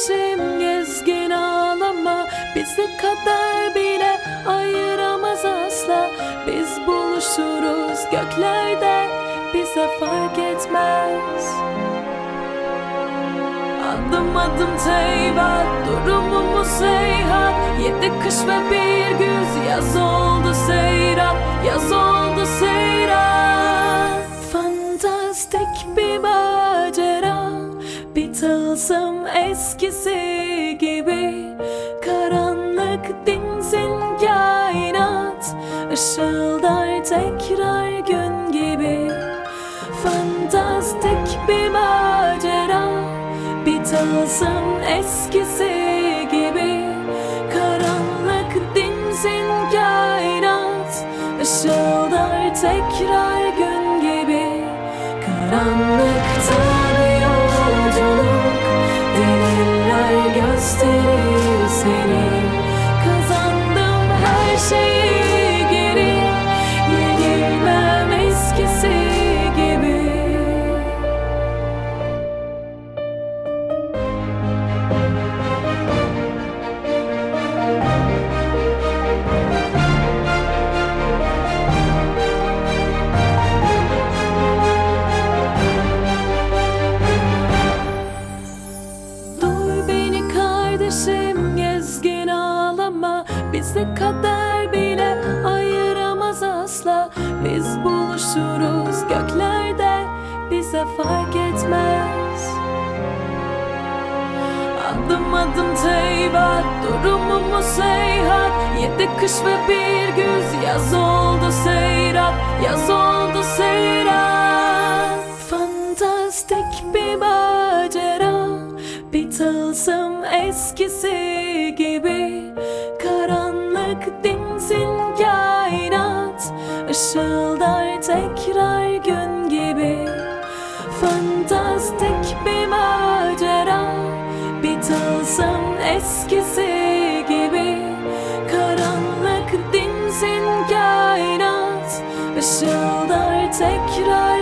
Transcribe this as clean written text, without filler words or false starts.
kardeşim gezgin ağlama, bizi kader bile ayıramaz asla. Biz buluşuruz göklerde, bize fark etmez. Adım adım teyvat, durumumuz seyhat. 7 kış ve bir güz, yaz oldu seyran, yaz oldu seyran. Fantastik bir macera, bir tılsım eskisi gibi. Karanlık dinsin kainat, ışıldar tekrar gün gibi. Fantastik bir macera, bir tılsım eskisi gibi. Karanlık dinsin kainat, ışıldar tekrar gün gibi. Karanlıkta bir yolculuk, deliller gösterir seni. Kazandım her şeyi geri, yenilmem eskisi gibi. Kardeşim gezgin ağlama, bizi kader bile ayıramaz asla. Biz buluşuruz göklerde, bize fark etmez. Adım adım teyvat, durumumuz seyhat. 7 kış ve bir güz, yaz oldu seyran, yaz oldu seyran. Fantastik bir macera, bir tılsım eskisi gibi. Karanlık dinsin kainat, ışıldar tekrar gün gibi. Fantastik bir macera, bir tılsım eskisi gibi. Karanlık dinsin kainat, ışıldar tekrar